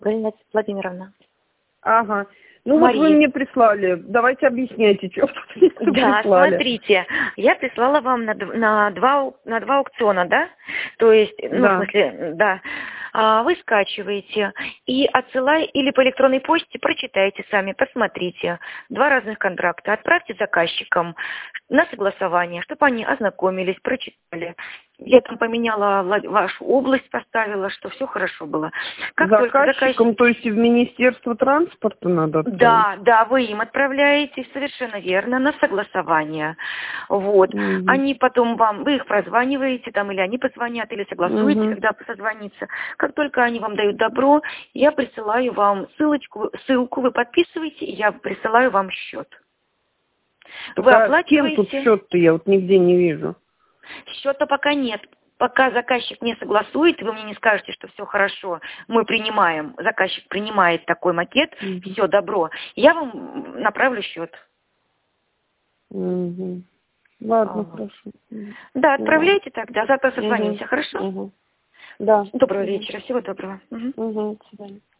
Галина Владимировна. Ага. Ну вот вы мне прислали. Давайте объясняйте, что вы Да, прислали. смотрите, я прислала вам на два аукциона, да? То есть, ну, Да. в смысле, да. Вы скачиваете и отсылай или по электронной почте, прочитайте сами, посмотрите. Два разных контракта. Отправьте заказчикам на согласование, чтобы они ознакомились, прочитали. Я там поменяла вашу область, поставила, что все хорошо было. Как только Заказчикам, то есть и в Министерство транспорта надо отправить? Да, вы им отправляете, совершенно верно, на согласование. Вот. Угу. Они потом вы их прозваниваете, там, или они позвонят, или согласуете, когда созвониться. Как только они вам дают добро, я присылаю вам ссылку, вы подписываете, и я присылаю вам счет. Вы оплачиваете. Кем тут счет-то я вот нигде не вижу? Счета пока нет. Пока заказчик не согласует, вы мне не скажете, что все хорошо, мы принимаем, заказчик принимает такой макет, все, добро, я вам направлю счет. Ладно, хорошо. Да, отправляйте тогда, завтра созвонимся, хорошо? Да. Доброго вечера, всего доброго. До свидания.